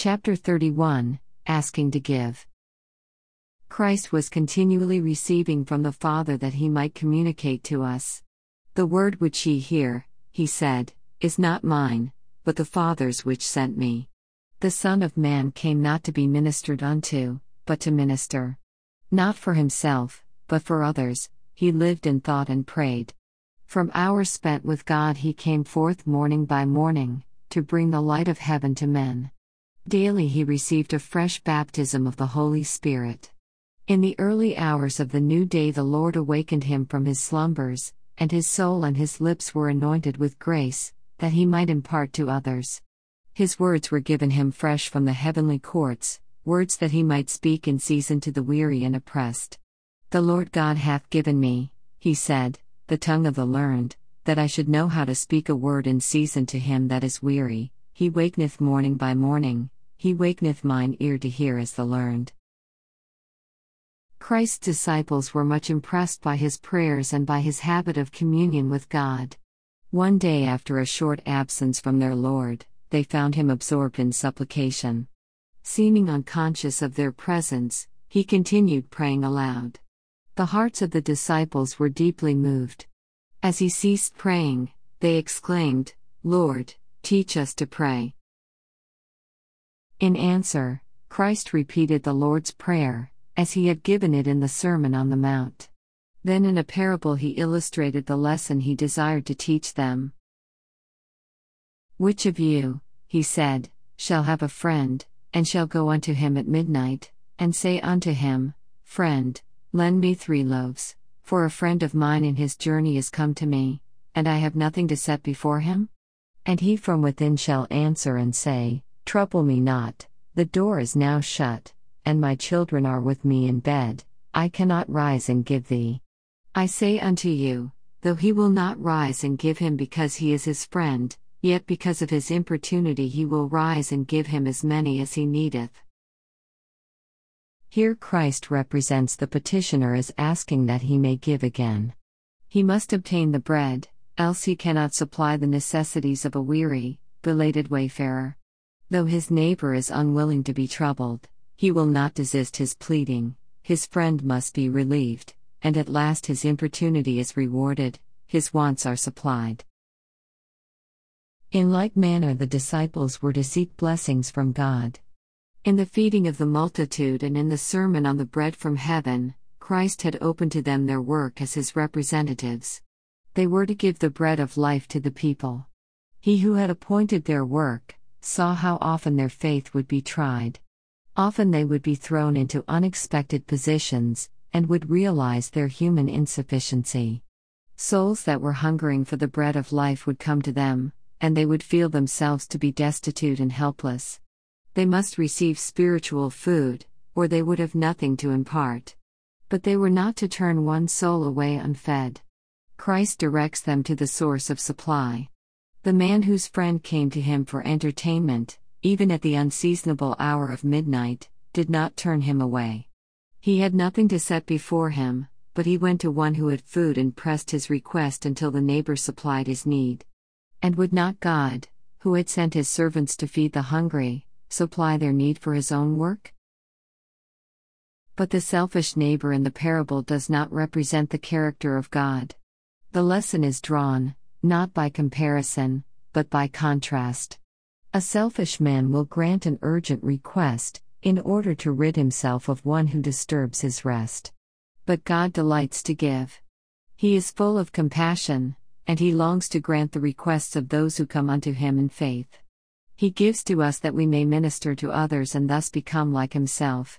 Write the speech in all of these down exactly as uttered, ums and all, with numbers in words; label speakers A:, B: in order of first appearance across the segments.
A: Chapter thirty-one, Asking to Give. Christ was continually receiving from the Father that he might communicate to us. The word which ye hear, he said, is not mine, but the Father's which sent me. The Son of Man came not to be ministered unto, but to minister. Not for himself, but for others, he lived and thought and prayed. From hours spent with God he came forth morning by morning, to bring the light of heaven to men. Daily he received a fresh baptism of the Holy Spirit. In the early hours of the new day the Lord awakened him from his slumbers, and his soul and his lips were anointed with grace, that he might impart to others. His words were given him fresh from the heavenly courts, words that he might speak in season to the weary and oppressed. The Lord God hath given me, he said, the tongue of the learned, that I should know how to speak a word in season to him that is weary. He wakeneth morning by morning, he wakeneth mine ear to hear as the learned. Christ's disciples were much impressed by his prayers and by his habit of communion with God. One day after a short absence from their Lord, they found him absorbed in supplication. Seeming unconscious of their presence, he continued praying aloud. The hearts of the disciples were deeply moved. As he ceased praying, they exclaimed, "Lord, teach us to pray." In answer, Christ repeated the Lord's Prayer, as he had given it in the Sermon on the Mount. Then in a parable he illustrated the lesson he desired to teach them. "Which of you," he said, "shall have a friend, and shall go unto him at midnight, and say unto him, Friend, lend me three loaves, for a friend of mine in his journey is come to me, and I have nothing to set before him? And he from within shall answer and say, Trouble me not, the door is now shut, and my children are with me in bed, I cannot rise and give thee. I say unto you, though he will not rise and give him because he is his friend, yet because of his importunity he will rise and give him as many as he needeth." Here Christ represents the petitioner as asking that he may give again. He must obtain the bread, else he cannot supply the necessities of a weary, belated wayfarer. Though his neighbor is unwilling to be troubled, he will not desist his pleading. His friend must be relieved, and at last his importunity is rewarded, his wants are supplied. In like manner the disciples were to seek blessings from God. In the feeding of the multitude and in the Sermon on the Bread from Heaven, Christ had opened to them their work as his representatives. They were to give the bread of life to the people. He who had appointed their work, saw how often their faith would be tried. Often they would be thrown into unexpected positions, and would realize their human insufficiency. Souls that were hungering for the bread of life would come to them, and they would feel themselves to be destitute and helpless. They must receive spiritual food, or they would have nothing to impart. But they were not to turn one soul away unfed. Christ directs them to the source of supply. The man whose friend came to him for entertainment, even at the unseasonable hour of midnight, did not turn him away. He had nothing to set before him, but he went to one who had food and pressed his request until the neighbor supplied his need. And would not God, who had sent his servants to feed the hungry, supply their need for his own work? But the selfish neighbor in the parable does not represent the character of God. The lesson is drawn, not by comparison, but by contrast. A selfish man will grant an urgent request, in order to rid himself of one who disturbs his rest. But God delights to give. He is full of compassion, and he longs to grant the requests of those who come unto him in faith. He gives to us that we may minister to others and thus become like himself.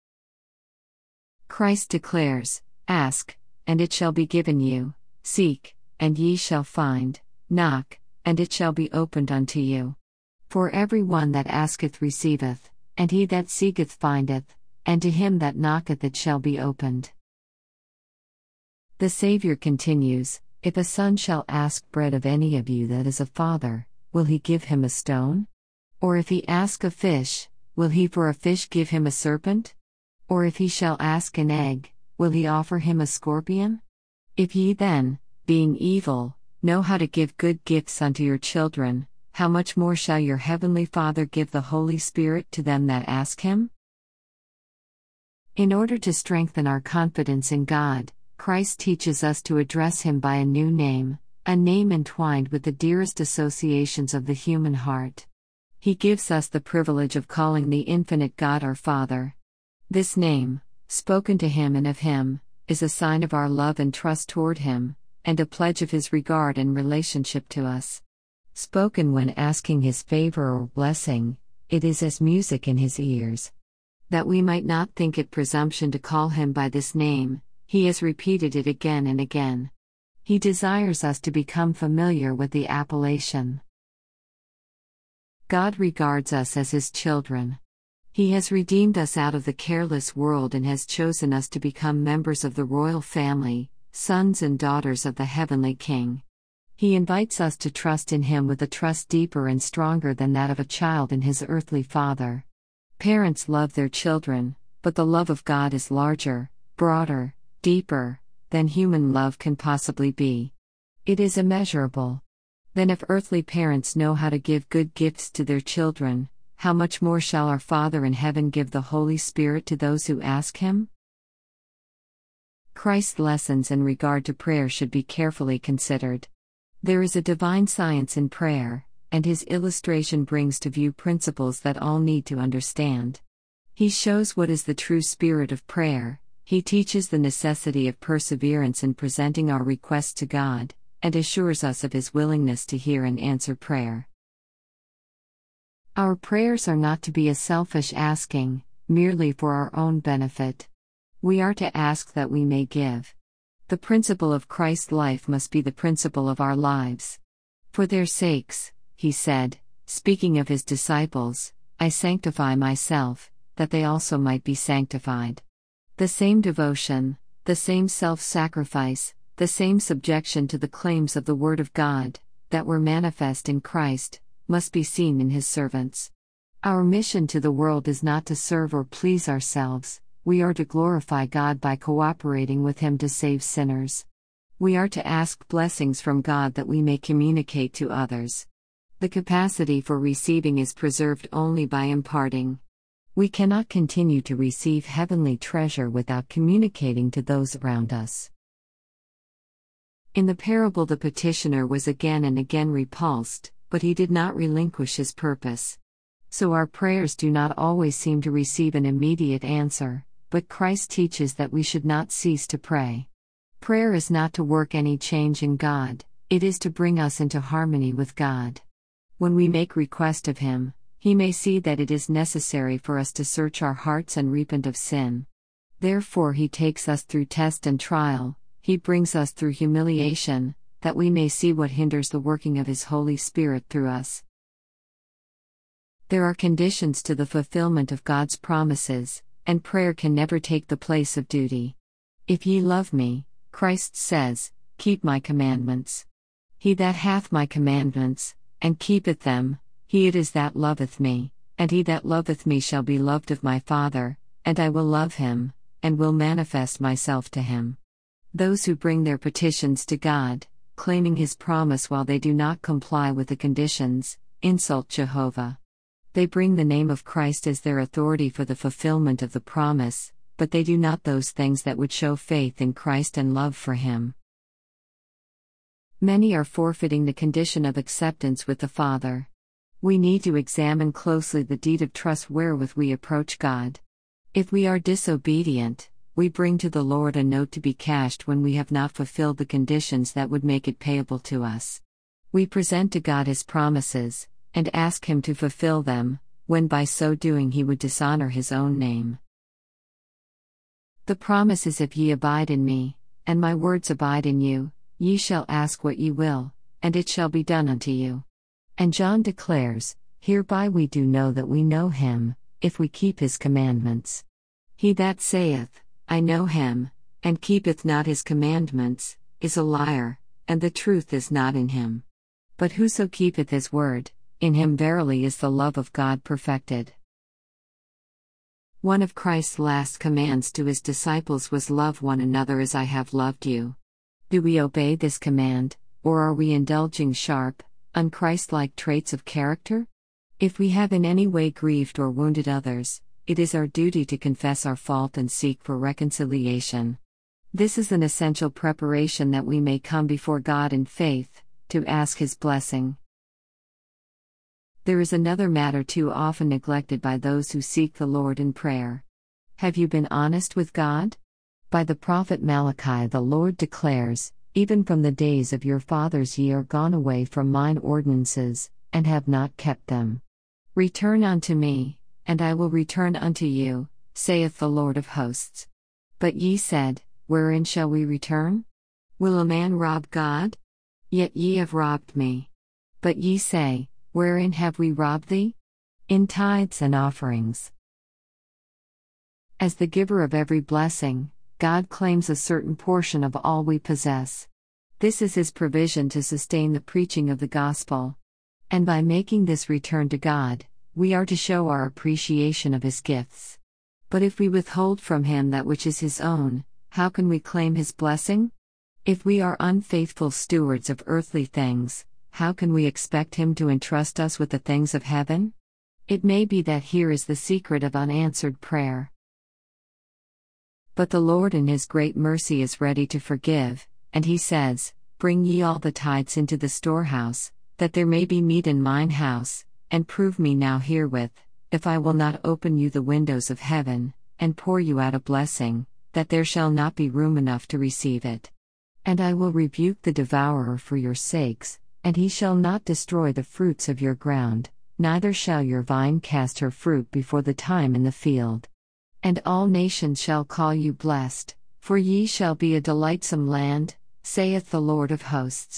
A: Christ declares, "Ask, and it shall be given you, seek, and ye shall find, knock, and it shall be opened unto you. For every one that asketh receiveth, and he that seeketh findeth, and to him that knocketh it shall be opened." The Savior continues, "If a son shall ask bread of any of you that is a father, will he give him a stone? Or if he ask a fish, will he for a fish give him a serpent? Or if he shall ask an egg, will he offer him a scorpion? If ye then, being evil, know how to give good gifts unto your children, how much more shall your heavenly Father give the Holy Spirit to them that ask Him? In order to strengthen our confidence in God, Christ teaches us to address Him by a new name, a name entwined with the dearest associations of the human heart. He gives us the privilege of calling the infinite God our Father. This name, spoken to Him and of Him, is a sign of our love and trust toward Him, and a pledge of His regard and relationship to us. Spoken when asking His favor or blessing, it is as music in His ears. That we might not think it presumption to call Him by this name, He has repeated it again and again. He desires us to become familiar with the appellation. God regards us as His children. He has redeemed us out of the careless world and has chosen us to become members of the royal family, sons and daughters of the heavenly King. He invites us to trust in Him with a trust deeper and stronger than that of a child in his earthly father. Parents love their children, but the love of God is larger, broader, deeper, than human love can possibly be. It is immeasurable. Then if earthly parents know how to give good gifts to their children, how much more shall our Father in heaven give the Holy Spirit to those who ask Him? Christ's lessons in regard to prayer should be carefully considered. There is a divine science in prayer, and His illustration brings to view principles that all need to understand. He shows what is the true spirit of prayer, He teaches the necessity of perseverance in presenting our requests to God, and assures us of His willingness to hear and answer prayer. Our prayers are not to be a selfish asking, merely for our own benefit. We are to ask that we may give. The principle of Christ's life must be the principle of our lives. For their sakes, He said, speaking of His disciples, I sanctify myself, that they also might be sanctified. The same devotion, the same self-sacrifice, the same subjection to the claims of the Word of God, that were manifest in Christ, must be seen in His servants. Our mission to the world is not to serve or please ourselves, we are to glorify God by cooperating with Him to save sinners. We are to ask blessings from God that we may communicate to others. The capacity for receiving is preserved only by imparting. We cannot continue to receive heavenly treasure without communicating to those around us. In the parable, the petitioner was again and again repulsed, but he did not relinquish his purpose. So our prayers do not always seem to receive an immediate answer, but Christ teaches that we should not cease to pray. Prayer is not to work any change in God, it is to bring us into harmony with God. When we make request of Him, He may see that it is necessary for us to search our hearts and repent of sin. Therefore He takes us through test and trial, He brings us through humiliation, that we may see what hinders the working of His Holy Spirit through us. There are conditions to the fulfillment of God's promises, and prayer can never take the place of duty. If ye love me, Christ says, keep my commandments. He that hath my commandments, and keepeth them, he it is that loveth me, and he that loveth me shall be loved of my Father, and I will love him, and will manifest myself to him. Those who bring their petitions to God, claiming His promise while they do not comply with the conditions, insult Jehovah. They bring the name of Christ as their authority for the fulfillment of the promise, but they do not those things that would show faith in Christ and love for Him. Many are forfeiting the condition of acceptance with the Father. We need to examine closely the deed of trust wherewith we approach God. If we are disobedient, we bring to the Lord a note to be cashed when we have not fulfilled the conditions that would make it payable to us. We present to God His promises, and ask Him to fulfill them, when by so doing He would dishonor His own name. The promise is, if ye abide in me, and my words abide in you, ye shall ask what ye will, and it shall be done unto you. And John declares, hereby we do know that we know Him, if we keep His commandments. He that saith, I know Him, and keepeth not His commandments, is a liar, and the truth is not in him. But whoso keepeth His word, in him verily is the love of God perfected. One of Christ's last commands to His disciples was, love one another as I have loved you. Do we obey this command, or are we indulging sharp, Unchristlike traits of character? If we have in any way grieved or wounded others, it is our duty to confess our fault and seek for reconciliation. This is an essential preparation that we may come before God in faith, to ask His blessing. There is another matter too often neglected by those who seek the Lord in prayer. Have you been honest with God? By the prophet Malachi the Lord declares, "Even from the days of your fathers ye are gone away from mine ordinances, and have not kept them. Return unto me, and I will return unto you, saith the Lord of hosts. But ye said, Wherein shall we return? Will a man rob God? Yet ye have robbed me. But ye say, Wherein have we robbed thee? In tithes and offerings." As the giver of every blessing, God claims a certain portion of all we possess. This is His provision to sustain the preaching of the gospel. And by making this return to God, we are to show our appreciation of His gifts. But if we withhold from Him that which is His own, how can we claim His blessing? If we are unfaithful stewards of earthly things, how can we expect Him to entrust us with the things of heaven? It may be that here is the secret of unanswered prayer. But the Lord in His great mercy is ready to forgive, and He says, "Bring ye all the tithes into the storehouse, that there may be meat in mine house, and prove me now herewith, if I will not open you the windows of heaven, and pour you out a blessing, that there shall not be room enough to receive it. And I will rebuke the devourer for your sakes, and he shall not destroy the fruits of your ground, neither shall your vine cast her fruit before the time in the field. And all nations shall call you blessed, for ye shall be a delightsome land, saith the Lord of hosts."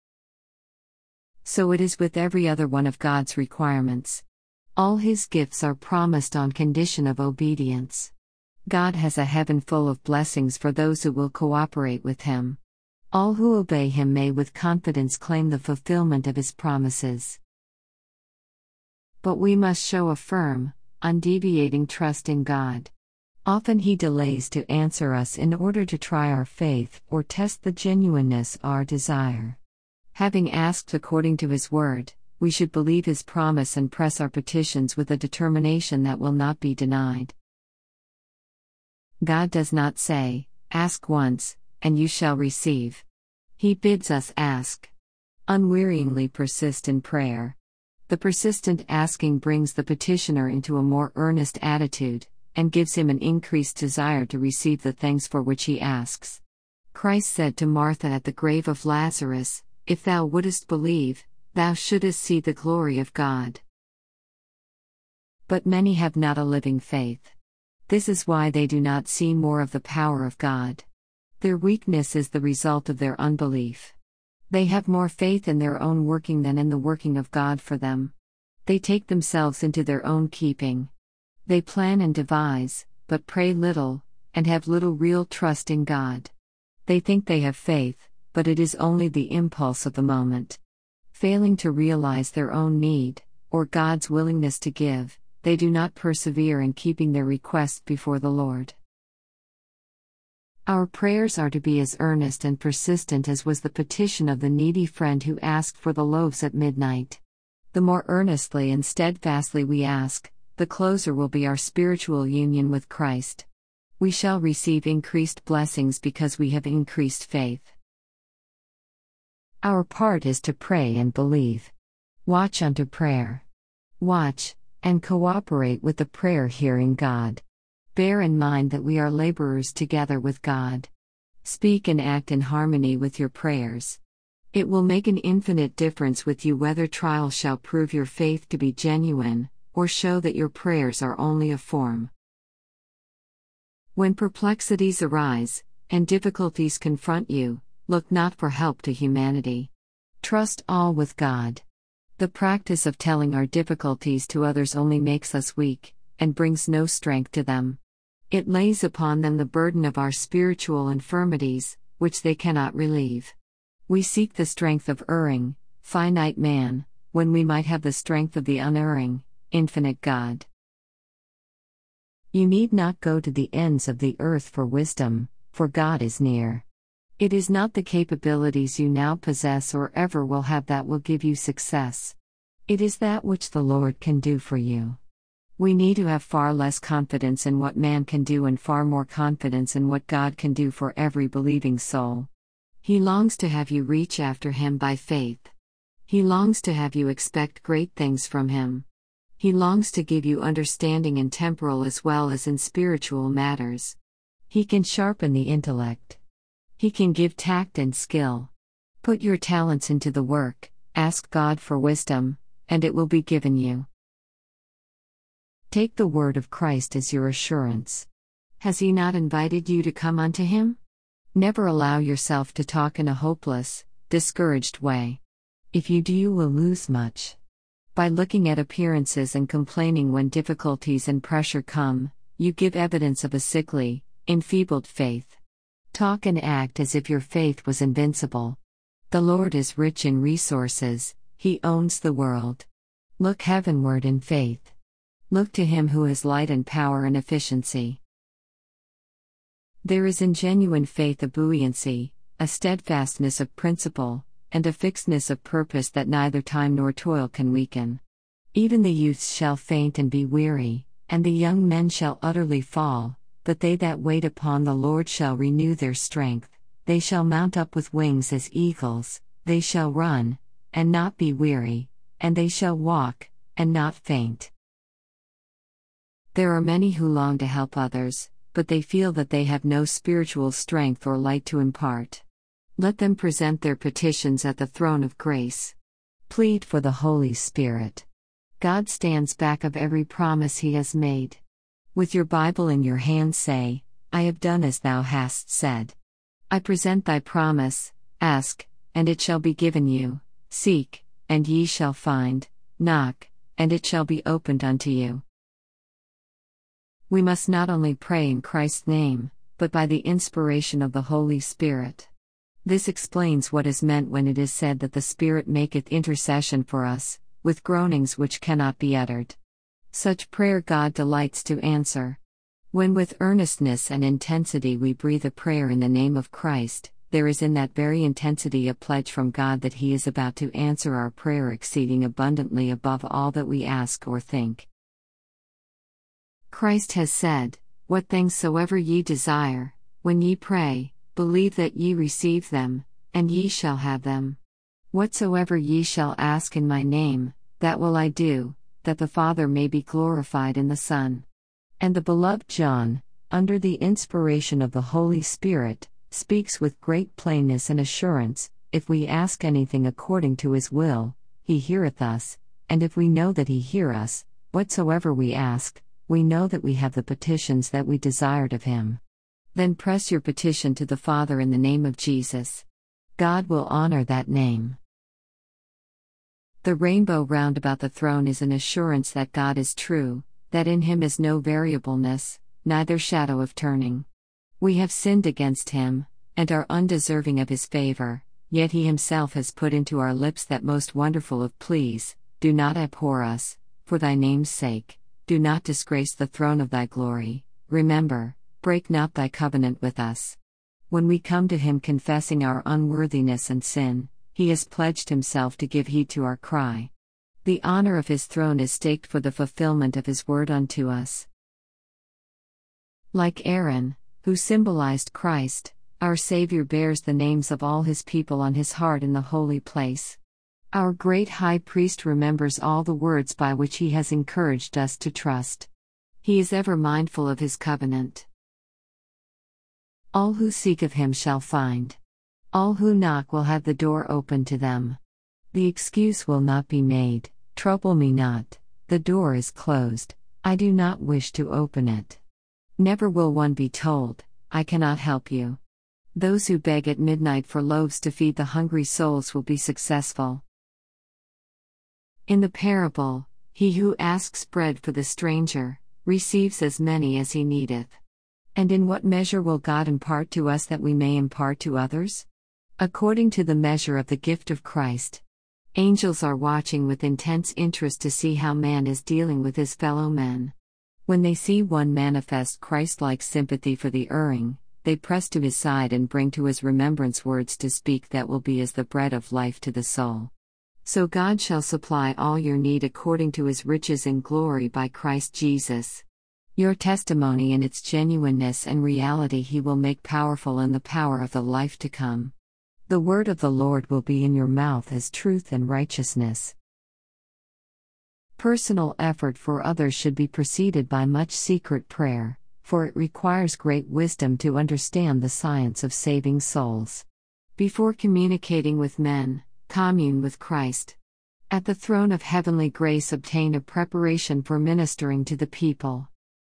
A: So it is with every other one of God's requirements. All His gifts are promised on condition of obedience. God has a heaven full of blessings for those who will cooperate with Him. All who obey Him may with confidence claim the fulfillment of His promises. But we must show a firm, undeviating trust in God. Often He delays to answer us in order to try our faith or test the genuineness of our desire. Having asked according to His word, we should believe His promise and press our petitions with a determination that will not be denied. God does not say, "Ask once, and you shall receive." He bids us ask. Unwearyingly persist in prayer. The persistent asking brings the petitioner into a more earnest attitude, and gives him an increased desire to receive the things for which he asks. Christ said to Martha at the grave of Lazarus, "If thou wouldest believe, thou shouldest see the glory of God." But many have not a living faith. This is why they do not see more of the power of God. Their weakness is the result of their unbelief. They have more faith in their own working than in the working of God for them. They take themselves into their own keeping. They plan and devise, but pray little, and have little real trust in God. They think they have faith, but it is only the impulse of the moment. Failing to realize their own need, or God's willingness to give, they do not persevere in keeping their requests before the Lord. Our prayers are to be as earnest and persistent as was the petition of the needy friend who asked for the loaves at midnight. The more earnestly and steadfastly we ask, the closer will be our spiritual union with Christ. We shall receive increased blessings because we have increased faith. Our part is to pray and believe. Watch unto prayer. Watch, and cooperate with the prayer-hearing God. Bear in mind that we are laborers together with God. Speak and act in harmony with your prayers. It will make an infinite difference with you whether trials shall prove your faith to be genuine, or show that your prayers are only a form. When perplexities arise, and difficulties confront you, look not for help to humanity. Trust all with God. The practice of telling our difficulties to others only makes us weak, and brings no strength to them. It lays upon them the burden of our spiritual infirmities, which they cannot relieve. We seek the strength of erring, finite man, when we might have the strength of the unerring, infinite God. You need not go to the ends of the earth for wisdom, for God is near. It is not the capabilities you now possess or ever will have that will give you success. It is that which the Lord can do for you. We need to have far less confidence in what man can do and far more confidence in what God can do for every believing soul. He longs to have you reach after Him by faith. He longs to have you expect great things from Him. He longs to give you understanding in temporal as well as in spiritual matters. He can sharpen the intellect. He can give tact and skill. Put your talents into the work, ask God for wisdom, and it will be given you. Take the word of Christ as your assurance. Has He not invited you to come unto Him? Never allow yourself to talk in a hopeless, discouraged way. If you do, you will lose much. By looking at appearances and complaining when difficulties and pressure come, you give evidence of a sickly, enfeebled faith. Talk and act as if your faith was invincible. The Lord is rich in resources, He owns the world. Look heavenward in faith. Look to Him who has light and power and efficiency. There is in genuine faith a buoyancy, a steadfastness of principle, and a fixedness of purpose that neither time nor toil can weaken. Even the youths shall faint and be weary, and the young men shall utterly fall, but they that wait upon the Lord shall renew their strength, they shall mount up with wings as eagles, they shall run, and not be weary, and they shall walk, and not faint. There are many who long to help others, but they feel that they have no spiritual strength or light to impart. Let them present their petitions at the throne of grace. Plead for the Holy Spirit. God stands back of every promise He has made. With your Bible in your hand say, I have done as thou hast said. I present thy promise, ask, and it shall be given you, seek, and ye shall find, knock, and it shall be opened unto you. We must not only pray in Christ's name, but by the inspiration of the Holy Spirit. This explains what is meant when it is said that the Spirit maketh intercession for us, with groanings which cannot be uttered. Such prayer God delights to answer. When with earnestness and intensity we breathe a prayer in the name of Christ, there is in that very intensity a pledge from God that He is about to answer our prayer exceeding abundantly above all that we ask or think. Christ has said, What things soever ye desire, when ye pray, believe that ye receive them, and ye shall have them. Whatsoever ye shall ask in my name, that will I do, that the Father may be glorified in the Son. And the beloved John, under the inspiration of the Holy Spirit, speaks with great plainness and assurance, if we ask anything according to His will, He heareth us, and if we know that He hear us, whatsoever we ask, we know that we have the petitions that we desired of Him. Then press your petition to the Father in the name of Jesus. God will honor that name. The rainbow round about the throne is an assurance that God is true, that in Him is no variableness, neither shadow of turning. We have sinned against Him, and are undeserving of His favor, yet He Himself has put into our lips that most wonderful of pleas, do not abhor us, for thy name's sake, do not disgrace the throne of thy glory, remember, break not thy covenant with us. When we come to Him confessing our unworthiness and sin, He has pledged Himself to give heed to our cry. The honor of His throne is staked for the fulfillment of His word unto us. Like Aaron, who symbolized Christ, our Savior bears the names of all His people on His heart in the holy place. Our great High Priest remembers all the words by which He has encouraged us to trust. He is ever mindful of His covenant. All who seek of Him shall find. All who knock will have the door open to them. The excuse will not be made, trouble me not, the door is closed, I do not wish to open it. Never will one be told, I cannot help you. Those who beg at midnight for loaves to feed the hungry souls will be successful. In the parable, he who asks bread for the stranger, receives as many as he needeth. And in what measure will God impart to us that we may impart to others? According to the measure of the gift of Christ. Angels are watching with intense interest to see how man is dealing with his fellow men. When they see one manifest Christ-like sympathy for the erring, they press to his side and bring to his remembrance words to speak that will be as the bread of life to the soul. So God shall supply all your need according to his riches in glory by Christ Jesus. Your testimony and its genuineness and reality he will make powerful in the power of the life to come. The word of the Lord will be in your mouth as truth and righteousness. Personal effort for others should be preceded by much secret prayer, for it requires great wisdom to understand the science of saving souls. Before communicating with men, commune with Christ. At the throne of heavenly grace obtain a preparation for ministering to the people.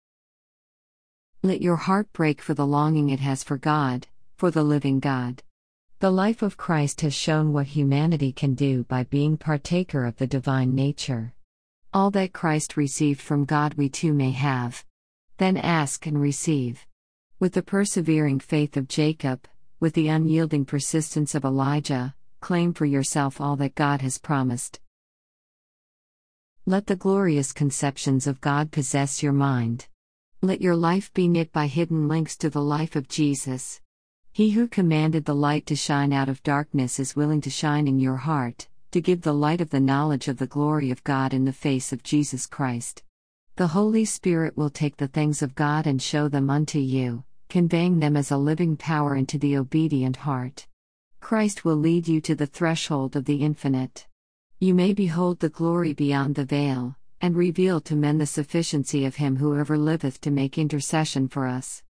A: Let your heart break for the longing it has for God, for the living God. The life of Christ has shown what humanity can do by being partaker of the divine nature. All that Christ received from God we too may have. Then ask and receive. With the persevering faith of Jacob, with the unyielding persistence of Elijah, claim for yourself all that God has promised. Let the glorious conceptions of God possess your mind. Let your life be knit by hidden links to the life of Jesus. He who commanded the light to shine out of darkness is willing to shine in your heart, to give the light of the knowledge of the glory of God in the face of Jesus Christ. The Holy Spirit will take the things of God and show them unto you, conveying them as a living power into the obedient heart. Christ will lead you to the threshold of the infinite. You may behold the glory beyond the veil, and reveal to men the sufficiency of him who ever liveth to make intercession for us.